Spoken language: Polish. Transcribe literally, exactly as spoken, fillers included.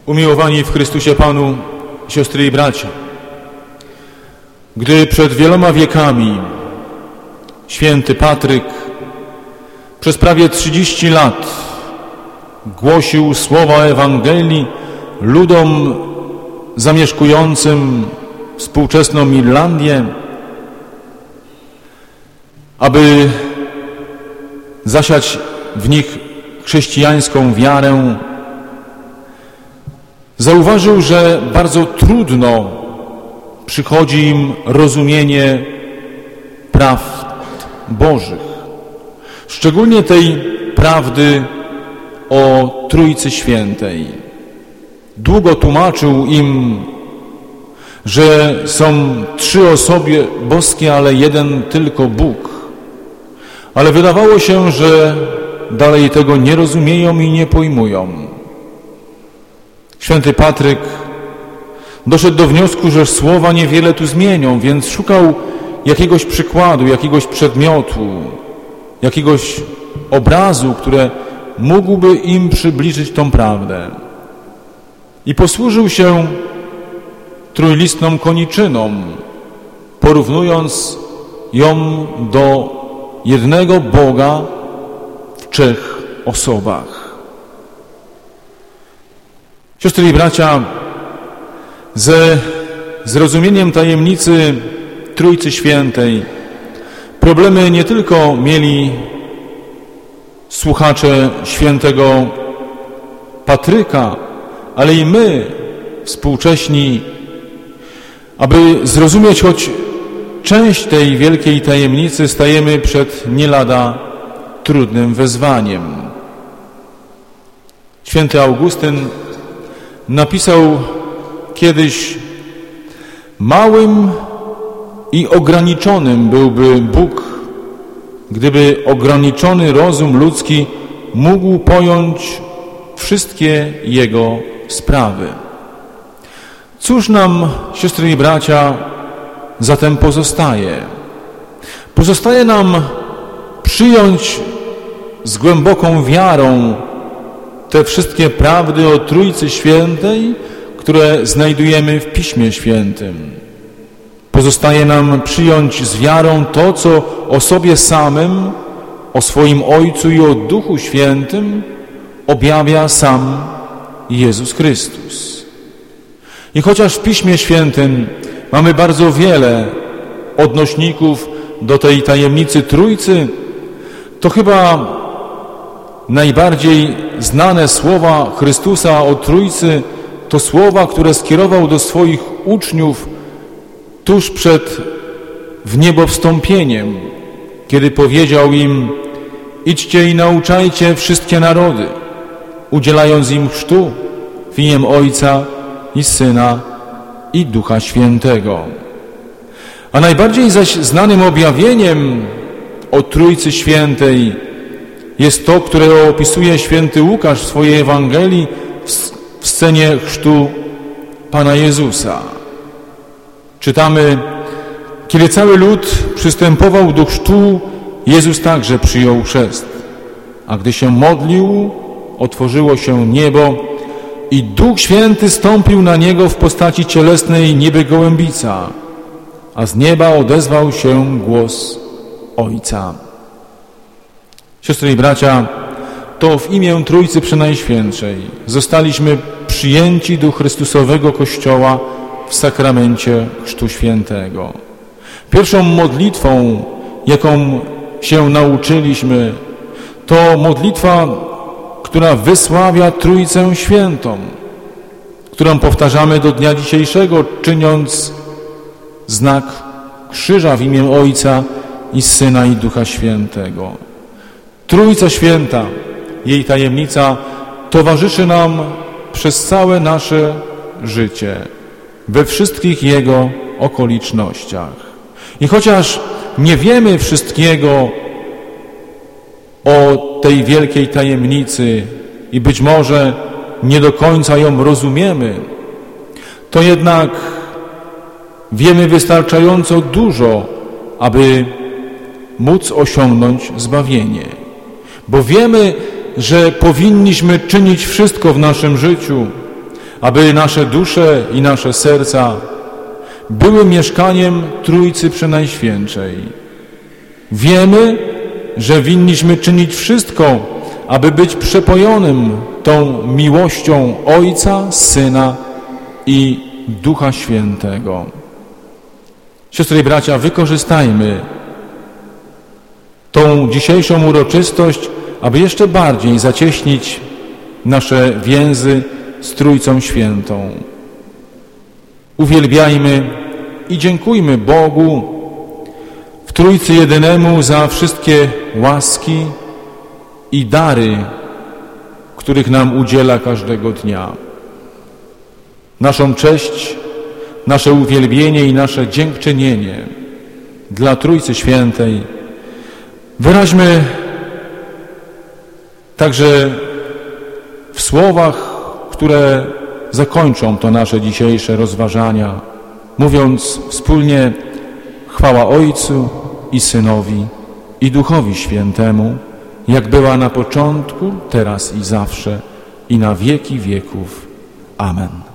Umiłowani w Chrystusie Panu, siostry i bracia, gdy przed wieloma wiekami święty Patryk przez prawie trzydzieści lat głosił słowa Ewangelii ludom zamieszkującym współczesną Irlandię, aby zasiać w nich chrześcijańską wiarę, zauważył, że bardzo trudno przychodzi im rozumienie prawd Bożych, szczególnie tej prawdy o Trójcy Świętej. Długo tłumaczył im, że są trzy osoby boskie, ale jeden tylko Bóg. Ale wydawało się, że dalej tego nie rozumieją i nie pojmują. Święty Patryk doszedł do wniosku, że słowa niewiele tu zmienią, więc szukał jakiegoś przykładu, jakiegoś przedmiotu, jakiegoś obrazu, które mógłby im przybliżyć tą prawdę. I posłużył się trójlistną koniczyną, porównując ją do jednego Boga w trzech osobach. Siostry i bracia, ze zrozumieniem tajemnicy Trójcy Świętej problemy nie tylko mieli słuchacze świętego Patryka, ale i my, współcześni, aby zrozumieć choć część tej wielkiej tajemnicy, stajemy przed nie lada trudnym wezwaniem. Święty Augustyn napisał kiedyś: małym i ograniczonym byłby Bóg, gdyby ograniczony rozum ludzki mógł pojąć wszystkie Jego sprawy. Cóż nam, siostry i bracia, zatem pozostaje? Pozostaje nam przyjąć z głęboką wiarą te wszystkie prawdy o Trójcy Świętej, które znajdujemy w Piśmie Świętym. Pozostaje nam przyjąć z wiarą to, co o sobie samym, o swoim Ojcu i o Duchu Świętym objawia sam Jezus Chrystus. I chociaż w Piśmie Świętym mamy bardzo wiele odnośników do tej tajemnicy Trójcy, to chyba najbardziej znane słowa Chrystusa o Trójcy to słowa, które skierował do swoich uczniów tuż przed wniebowstąpieniem, kiedy powiedział im: idźcie i nauczajcie wszystkie narody, udzielając im chrztu w imię Ojca i Syna i Ducha Świętego. A najbardziej zaś znanym objawieniem o Trójcy Świętej jest to, które opisuje święty Łukasz w swojej Ewangelii w scenie chrztu Pana Jezusa. Czytamy: kiedy cały lud przystępował do chrztu, Jezus także przyjął chrzest. A gdy się modlił, otworzyło się niebo i Duch Święty stąpił na Niego w postaci cielesnej niby gołębica, a z nieba odezwał się głos Ojca. Siostry i bracia, to w imię Trójcy Przenajświętszej zostaliśmy przyjęci do Chrystusowego Kościoła w sakramencie Chrztu Świętego. Pierwszą modlitwą, jaką się nauczyliśmy, to modlitwa, która wysławia Trójcę Świętą, którą powtarzamy do dnia dzisiejszego, czyniąc znak krzyża w imię Ojca i Syna i Ducha Świętego. Trójca Święta, jej tajemnica towarzyszy nam przez całe nasze życie, we wszystkich Jego okolicznościach. I chociaż nie wiemy wszystkiego o tej wielkiej tajemnicy i być może nie do końca ją rozumiemy, to jednak wiemy wystarczająco dużo, aby móc osiągnąć zbawienie. Bo wiemy, że powinniśmy czynić wszystko w naszym życiu, aby nasze dusze i nasze serca były mieszkaniem Trójcy Przenajświętszej. Wiemy, że winniśmy czynić wszystko, aby być przepojonym tą miłością Ojca, Syna i Ducha Świętego. Siostry i bracia, wykorzystajmy tą dzisiejszą uroczystość, aby jeszcze bardziej zacieśnić nasze więzy z Trójcą Świętą. Uwielbiajmy i dziękujmy Bogu w Trójcy Jedynemu za wszystkie łaski i dary, których nam udziela każdego dnia. Naszą cześć, nasze uwielbienie i nasze dziękczynienie dla Trójcy Świętej wyraźmy także w słowach, które zakończą to nasze dzisiejsze rozważania, mówiąc wspólnie: chwała Ojcu i Synowi i Duchowi Świętemu, jak była na początku, teraz i zawsze, i na wieki wieków. Amen.